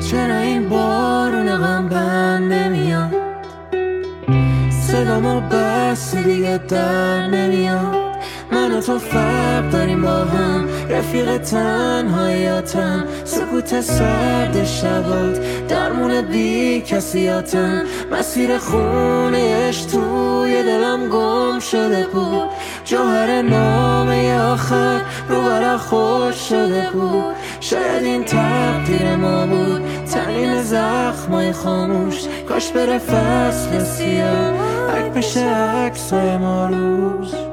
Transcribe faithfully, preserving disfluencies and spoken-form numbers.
چرا این بارون غم بند نمیاد، صدامو بس دیگه در نمیاد. من و تو فرق داریم با هم، رفیق تنهاییاتم، سکوت سرد شبات، درمون بی کسیاتم. مسیر خونهش توی دلم گم شده بود، جوهر نامه آخر رو برا خوش شده بود. شاید این تقدیر ما بود، تنین زخمای خاموش، کاش بره فصل سیاه، اگه بشه عکسای ما روز.